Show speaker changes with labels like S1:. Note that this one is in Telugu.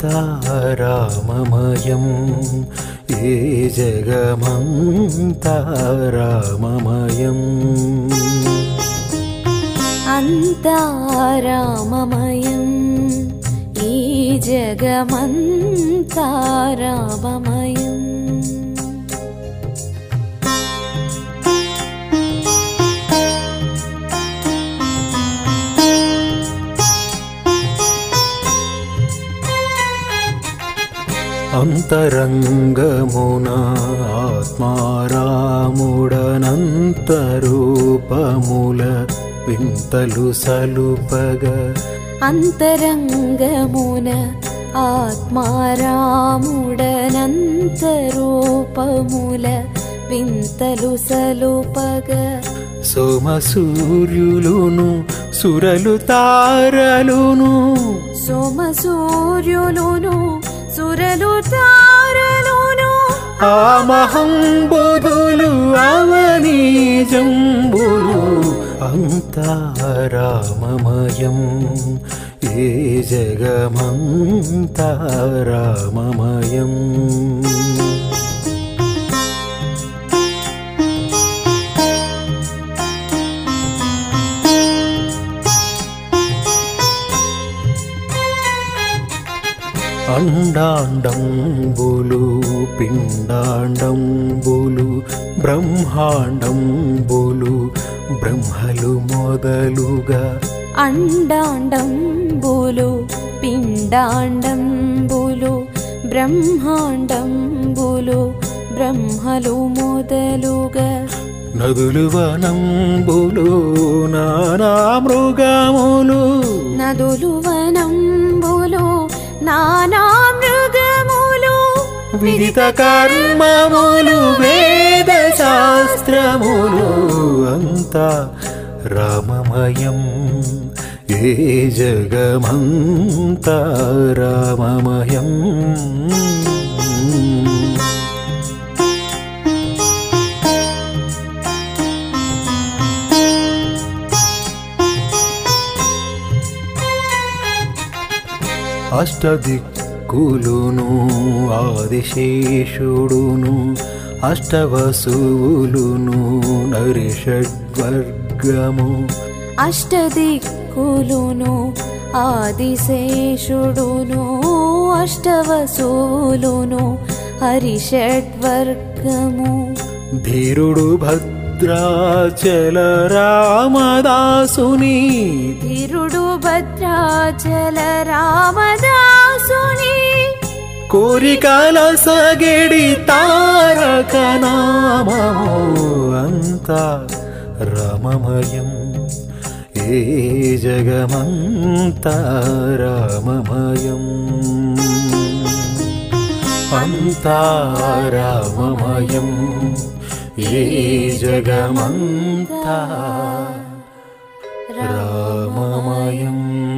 S1: అంతా రామమయం ఏ జగమంతా రామమయం
S2: అంతా రామమయం ఈ జగమంతా రామమయం
S1: అంతరంగమున ఆత్మారాముడనంతరూపముల వింతలు సలుపగా
S2: అంతరంగమున ఆత్మారాముడనంతరూపముల వింతలు సలుపగా
S1: సోమసూర్యులును సురలు తారలును
S2: సోమసూర్యులును సురలు తారలును
S1: ఆ మహంబుధులు అవనీజంబులు అంతా రామమయం ఏ జగమంతా రామమయం అండాండంబులు పిండాండంబులు బ్రహ్మాండంబులు బ్రహ్మలు మొదలుగా
S2: అండాండంబులు పిండాండంబులు బ్రహ్మాండంబులు బ్రహ్మలు మొదలుగా
S1: నదులు వనంబులు నానా మృగములు
S2: నదులు వనంబులు నానా మృగములు
S1: విదిత కర్మములు వేద శాస్త్రములు అంతా రామమయం ఏ జగమంతా రామమయం అష్టదిక్కులును ఆదిశేషుడును అష్టవసువులును నరిషడ్వర్గము
S2: అష్టదిక్కులును ఆదిశేషుడును అష్టవసువులును హరిషడ్వర్గము
S1: ధీరుడు భద్రాచల రామదాసుని
S2: ధీరుడు భద్రాచల రామదాసుని
S1: కోరికల సగడి తారక నామము అంతా రామమయం ఏ జగమంతా రామమయం అంతా రామమయం ఏ జగమంతా రామమయం.